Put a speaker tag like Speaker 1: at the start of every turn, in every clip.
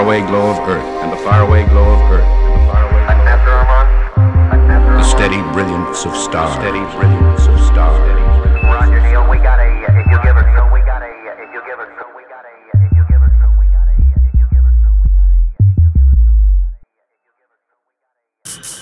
Speaker 1: faraway glow of Earth, and the faraway glow of Earth, and the faraway glow of the steady brilliance of stars, steady brilliance of stars.
Speaker 2: Roger, Neil, we got a, if you give us some, we got a, if you give us some, we got a, if you give us some, we got a, if you give us some, we got a, if you give us some, we got a, if you give us some, we got a.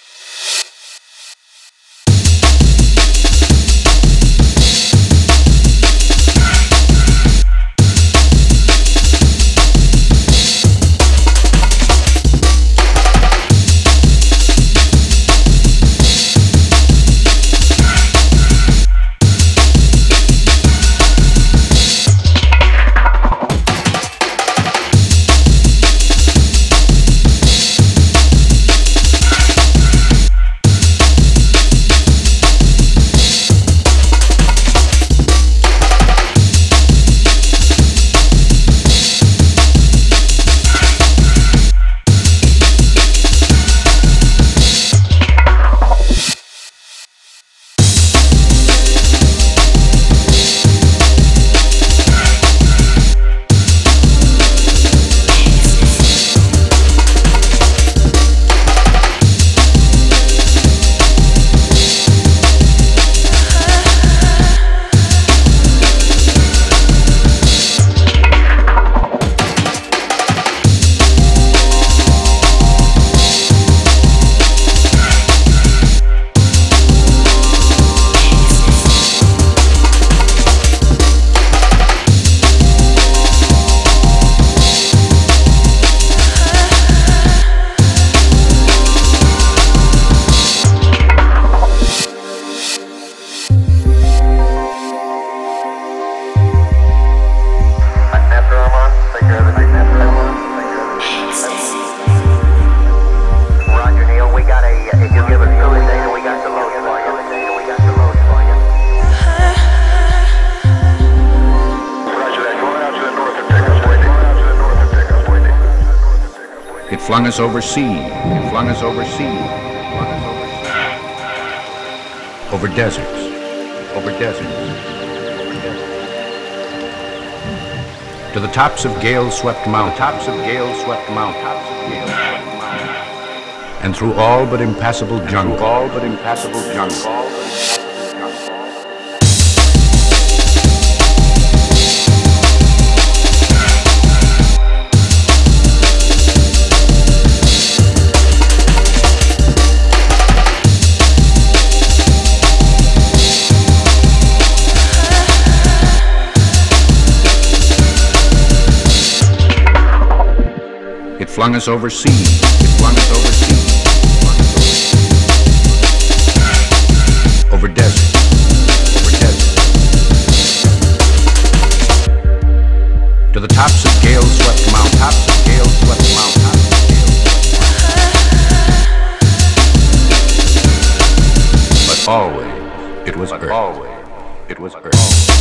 Speaker 1: It flung us over sea, it flung us over sea, flung us over sea. Over deserts, over deserts, over deserts. To the tops of gale-swept mountains, tops of gale-swept mountains, tops of gale-swept mountains. And through all but impassable jungle, all but impassable jungle. It flung us over sea, it flung us over sea, over desert, over desert. To the tops of gale-swept mountains, tops of gale-swept mountains, tops of gale-swept mountains. But always, it was Earth. Always, it was Earth.